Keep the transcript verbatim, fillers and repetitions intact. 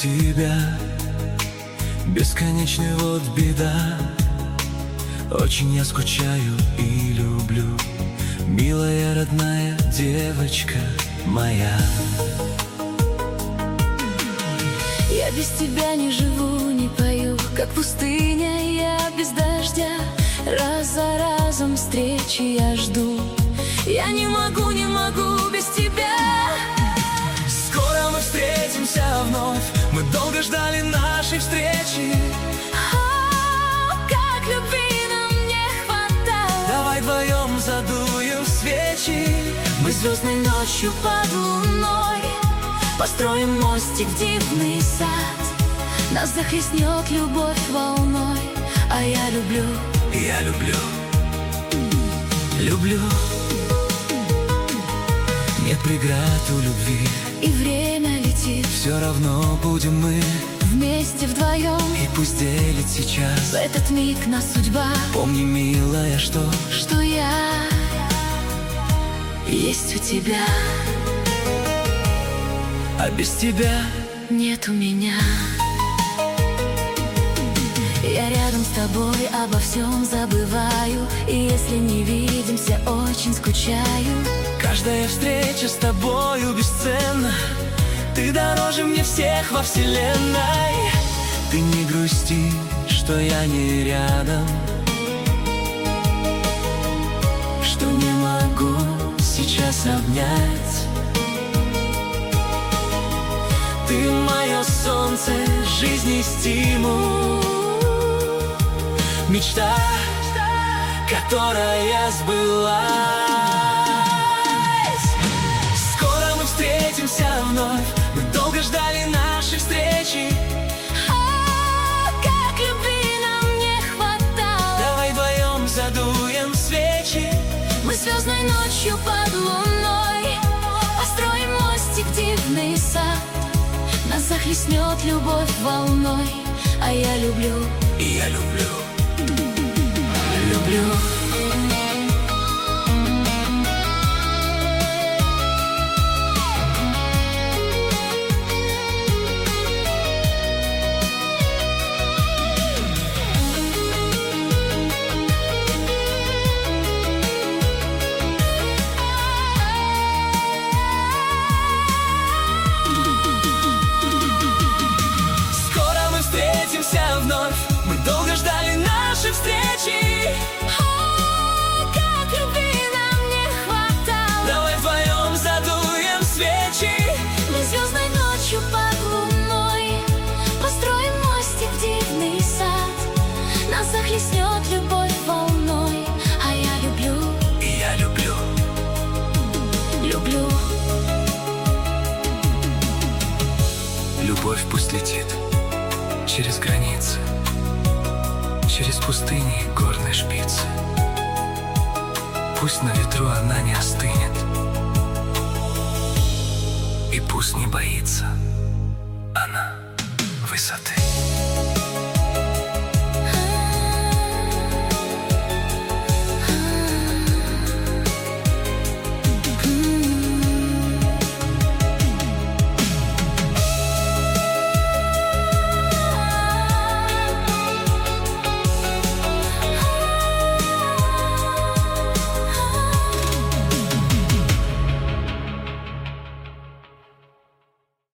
тебя. Бесконечный вот беда. Очень я скучаю и люблю, милая родная девочка моя. Я без тебя не живу, не пою, как пустыня я без дождя. Раз за разом встречи я жду. Я не могу, не могу без тебя. Скоро мы встретимся вновь. Мы долго ждали нашей встречи. О, как любви нам не хватало. Давай вдвоем задуем свечи. Мы звездной ночью под луной построим мостик в дивный сад. Нас захлестнет любовь волной, а я люблю, я люблю, люблю. Нет преград у любви, и время летит. все равно будем мы Вместе вдвоем, и пусть делит сейчас в этот миг нас судьба. Помни, милая, что Что я есть у тебя, а без тебя нет у меня. Я рядом с тобой обо всем забываю, и если не видимся, очень скучаю. каждая встреча с тобою бесценна. Ты дороже мне всех во вселенной. Ты не грусти, что я не рядом, что не могу сейчас обнять. Ты мое солнце, жизнь и стимул, мечта, которая сбылась. Скоро мы встретимся вновь. Мы долго ждали нашей встречи. О, как любви нам не хватало. Давай вдвоем задуем свечи. Мы звездной ночью под луной построим мостик в дивный сад. Нас захлестнет любовь волной, а я люблю, и я люблю, люблю. вновь. Мы долго ждали нашей встречи. О, как любви нам не хватало. Давай вдвоем задуем свечи. Мы звездной ночью под луной построим мостик в дивный сад. Нас захлестнет любовь волной, а я люблю, и я люблю, люблю. Любовь пусть летит через границы, через пустыни и горные шпицы. Пусть на ветру она не остынет, и пусть не боится.